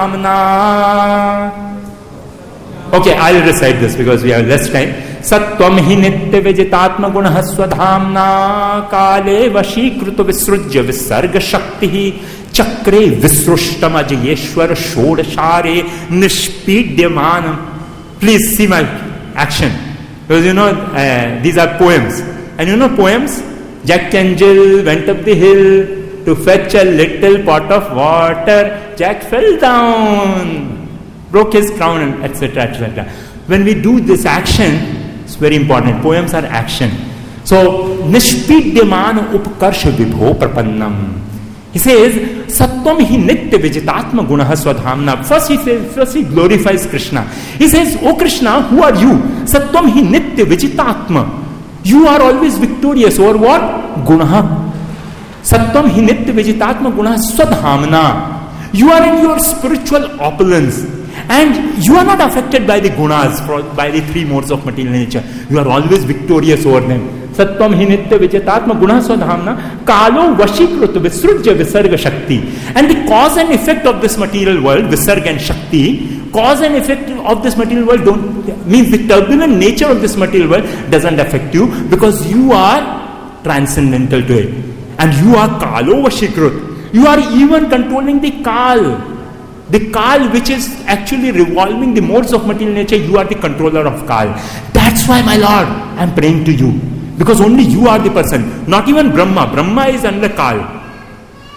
swadhamna. Okay, I'll recite this because we have less time. Sattvam hi nitya vijitatma gunaha swadhamna kale vashikruta visrujya visarga shakti chakre visrushtam ajayeshwar shodashare nishpidyamanam. Please see my action. Because you know, uh, these are poems. And you know poems? Jack Angel went up the hill to fetch a little pot of water. Jack fell down, broke his crown, and et cetera, et cetera. When we do this action, it's very important. Poems are action. So, nishpidyaman upkarsha vibho prapannam. He says, Sattvam hi nitya vijitatma gunaha swadhamna. First he says, first he glorifies Krishna. He says, O Krishna, who are you? Sattvam hi nitya vijitatma. You are always victorious over what? Gunaha. Sattvam hi nitya vijitatma gunaha swadhamna. You are in your spiritual opulence. And you are not affected by the gunas, by the three modes of material nature. You are always victorious over them. Sattvam hi nitya vijitatma gunaha swadhamna kalo vashikruta visrujya visarga shakti. And the cause and effect of this material world, visarga and shakti, cause and effect of this material world don't, means the turbulent nature of this material world doesn't affect you because you are transcendental to it. And you are kalo vashikrut. You are even controlling the kal. The Kal which is actually revolving the modes of material nature, you are the controller of Kal. That's why, my Lord, I am praying to you. Because only you are the person. Not even Brahma. Brahma is under Kal.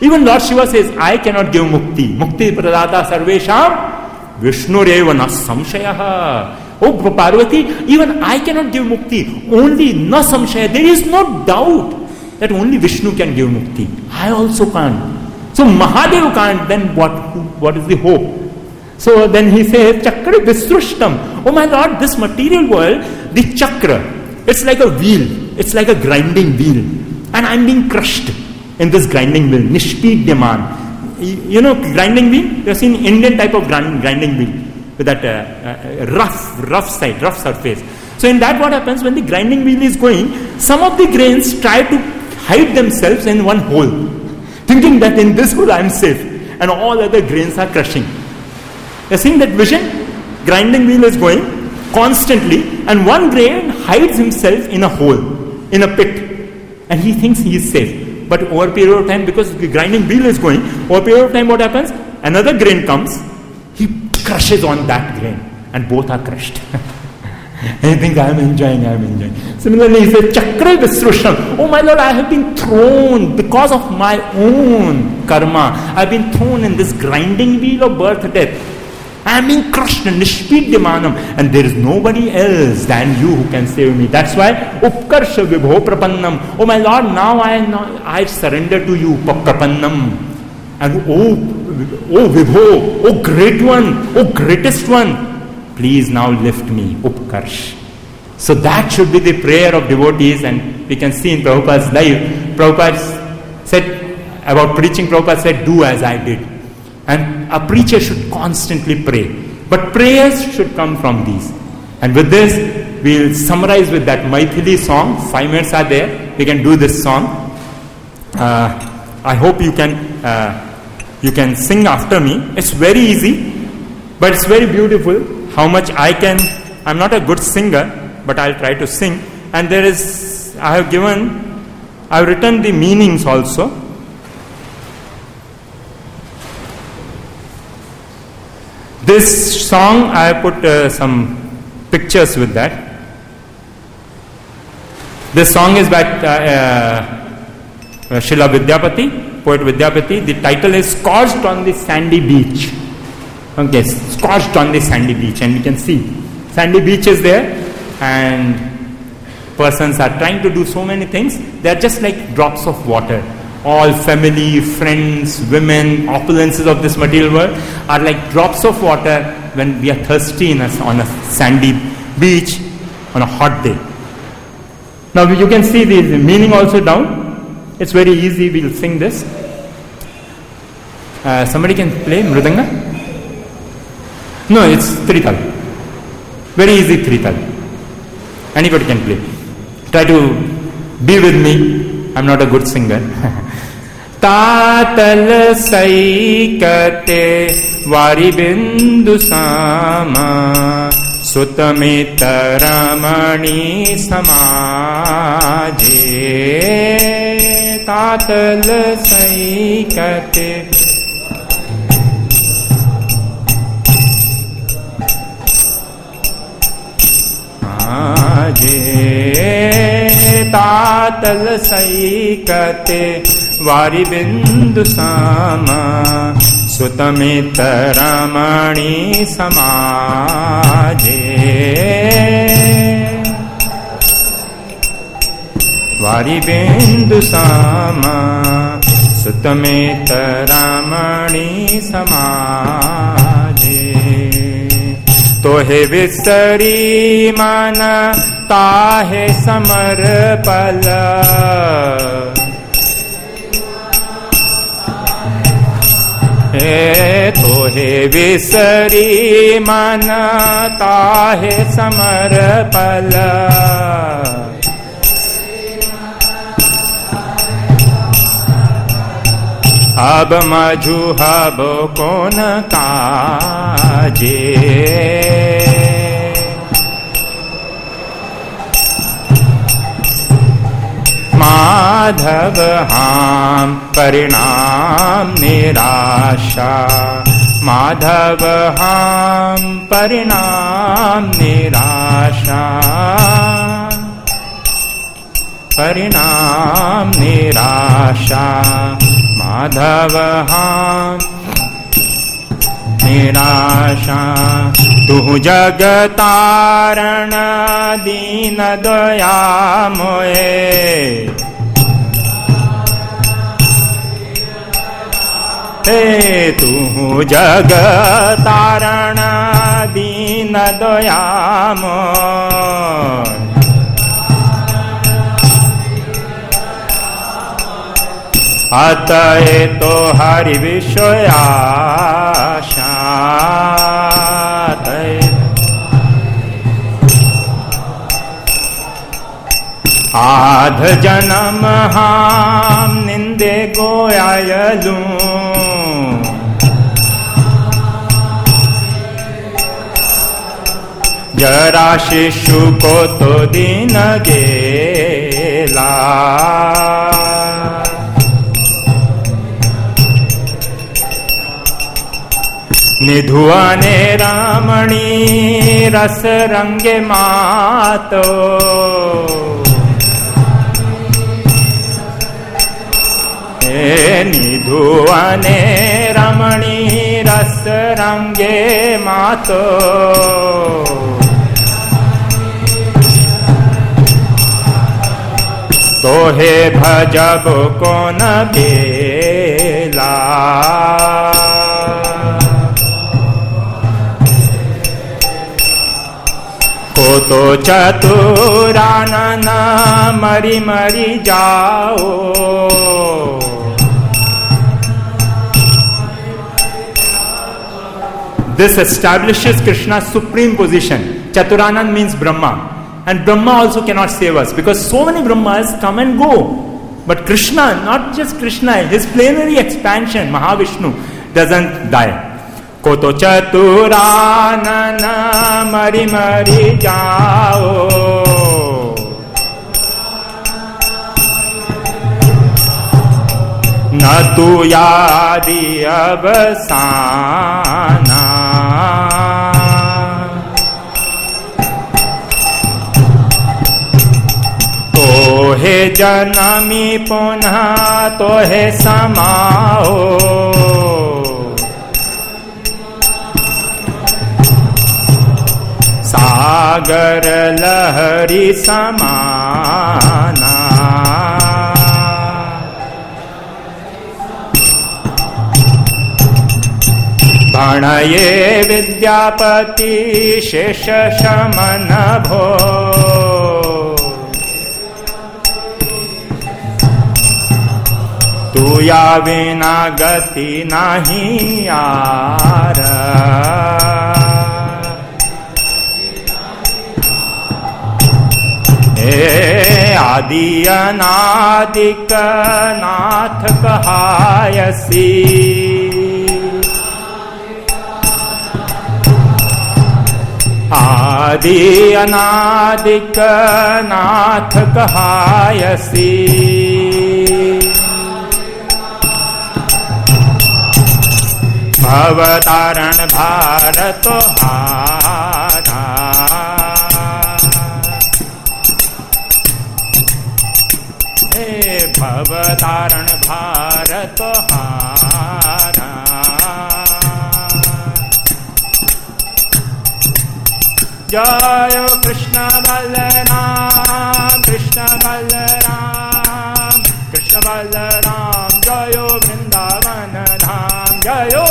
Even Lord Shiva says, I cannot give mukti. Mukti pradata sarvesham Vishnureva na samshayaha. Oh Parvati, even I cannot give mukti. Only na samshaya. There is no doubt that only Vishnu can give mukti. I also can't. So Mahadev can't, then what, what is the hope? So then he says, Chakra Visrushtam. Oh my Lord, this material world, the chakra, it's like a wheel. It's like a grinding wheel. And I'm being crushed in this grinding wheel. Nishpidyaman. You know, grinding wheel? You have seen Indian type of grind, grinding wheel with that uh, uh, rough, rough side, rough surface. So in that what happens when the grinding wheel is going, some of the grains try to hide themselves in one hole, thinking that in this hole I am safe, and all other grains are crushing. You are seeing that vision? Grinding wheel is going constantly, and one grain hides himself in a hole, in a pit, and he thinks he is safe. But over a period of time, because the grinding wheel is going, over a period of time what happens? Another grain comes, he crushes on that grain, and both are crushed. And you think, I am enjoying, I am enjoying. Similarly, he says, Chakra Visrusham. Oh my Lord, I have been thrown because of my own karma. I have been thrown in this grinding wheel of birth, death. I am being crushed in Nishpidyamanam, and there is nobody else than you who can save me. That's why, Upkarsha Vibho Prapannam. Oh my Lord, now I now I surrender to you, Prapannam. And oh, oh Vibho, oh great one, oh greatest one. Please now lift me, Upkarsh. So that should be the prayer of devotees, and we can see in Prabhupada's life, Prabhupada said, about preaching, Prabhupada said, do as I did. And a preacher should constantly pray. But prayers should come from these. And with this, we'll summarize with that Maithili song. Five minutes are there. We can do this song. Uh, I hope you can, uh, you can sing after me. It's very easy, but it's very beautiful. How much I can, I'm not a good singer, but I'll try to sing. And there is, I have given, I have written the meanings also. This song, I have put uh, some pictures with that. This song is by uh, uh, Srila Vidyapati, poet Vidyapati. The title is Scorched on the Sandy Beach. Okay, scorched on the sandy beach, and we can see sandy beach is there, and persons are trying to do so many things. They are just like drops of water. All family, friends, women, opulences of this material world are like drops of water when we are thirsty in a, on a sandy beach on a hot day. Now you can see the, the meaning also down. It's very easy. We'll sing this. Uh, somebody can play Mridanga? No, it's Trital. Very easy Trital. Anybody can play. Try to be with me. I'm not a good singer. Tatal saikate vari bindu sama sutamita ramani samaje. Tatal saikate तातल सैकते वारि बिंदु सामा सुतमित रमणी समाजे वारि बिंदु सामा सुतमित रमणी समाजे तोहे विसरी मन ताहे समर पल हे तोहे विसरी मन ताहे समर पल अब मजुहब कौन काजे माधव हाम परिणाम निराशा माधव हाम परिणाम निराशा परिणाम निराशा माधव हाँ निराशा तू जग तारण दीन दया मोए हे तू जग तारण दीन दया मोए अतए तो हरि विषय आशा आध जन्म हम निंदे गोयालू जरा शिशु को तो दिन गेला निधुआने रामणी रस रंगे मातो हे निधुआने रमणी रस रंगे मातो तो हे भजब कौन बेला को तो चतुरानन मरी मरी जाओ This establishes Krishna's supreme position. Chaturanand means Brahma. And Brahma also cannot save us because so many Brahmas come and go. But Krishna, not just Krishna, his plenary expansion, Mahavishnu, doesn't die. को तो चतुरानन मरी मरी जाओ न तू यादी अवसाना तो हे जनमी पुनः तो हे समाओ सागर लहरी समाना भणये विद्यापति शेष शमन भो तू या विना गति नहीं यार आदि अनादिक नाथ कहायसी आदि अनादिक नाथ कहायसी भवतारण भारत हारा भवतारण भारत हारा जय कृष्ण बलराम कृष्ण बलराम कृष्ण बलराम जयो वृंदावन धाम जयो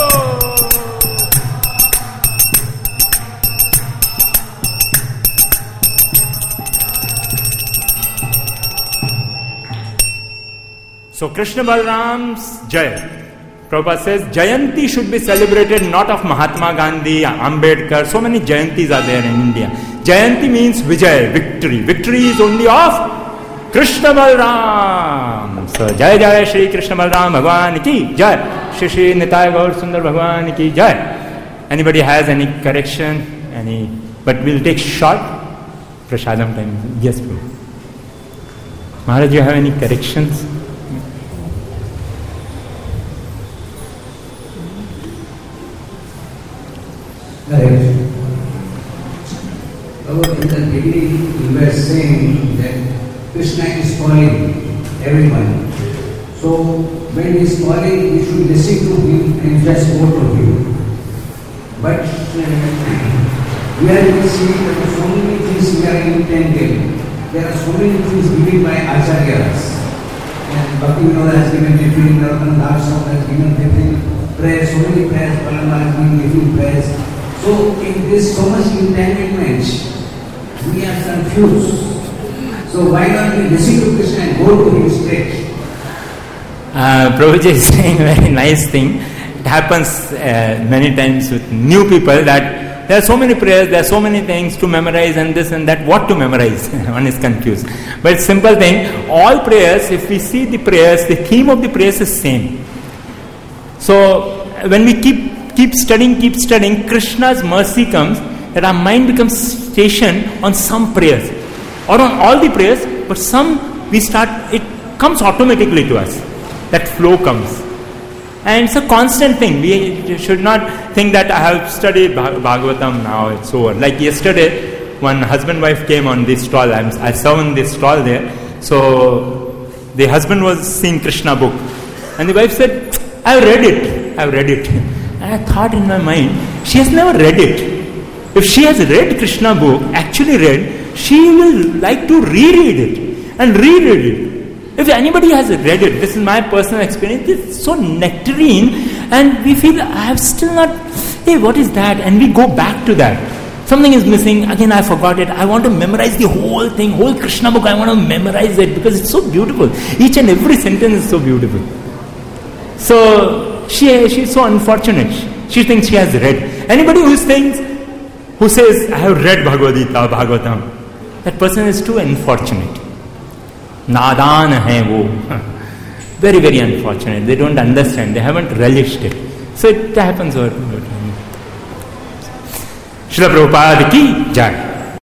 So Krishna Balram's Jaya. Prabhupada says Jayanti should be celebrated not of Mahatma Gandhi, Ambedkar. So many Jayantis are there in India. Jayanti means Vijay, victory. Victory is only of Krishna Balram. So Jai Jai Shri Krishna Balram Bhagwan ki Jai. Shri Shri Nitai Gaur Sundar Bhagwan ki Jai. Anybody has any correction? Any? But we'll take short prasadam time. Yes, Prabhu. Maharaj, do you have any corrections? Right. Oh, in the beginning, you were saying that Krishna is calling everyone. So when he is calling, we should listen to him and just go to him. But uh, here we see that there are so many things we are intended. There are so many things given by Acharyas. And Bhakti Vinod has given different, Narottam Das has given different prayers, so many prayers, Palama has given different prayers. So in this so much entanglement, we are confused. So why not we listen to Krishna and go to him straight? Uh, Prabhuji is saying a very nice thing. It happens uh, many times with new people that there are so many prayers, there are so many things to memorize and this and that. What to memorize? One is confused. But it's simple thing. All prayers, if we see the prayers, the theme of the prayers is same. So when we keep keep studying, keep studying, Krishna's mercy comes that our mind becomes stationed on some prayers or on all the prayers, but some we start, it comes automatically to us. That flow comes. And it's a constant thing. We should not think that I have studied Bhagavatam now, it's over. Like yesterday, one husband-wife came on this stall. I'm, I saw in this stall there. So the husband was seeing Krishna book. And the wife said, I've read it. I've read it. And I thought in my mind, she has never read it. If she has read Krishna book, actually read, she will like to reread it and reread it. If anybody has read it, this is my personal experience, it's so nectarine and we feel, I have still not, hey, what is that? And we go back to that. Something is missing, again I forgot it, I want to memorize the whole thing, whole Krishna book, I want to memorize it because it's so beautiful. Each and every sentence is so beautiful. So, she she's so unfortunate. She thinks she has read. Anybody who thinks, who says, I have read Bhagavad Gita, Bhagavatam, that person is too unfortunate. Nadan hai wo. Very, very unfortunate. They don't understand. They haven't relished it. So it happens over time. Srila Prabhupada ki jai.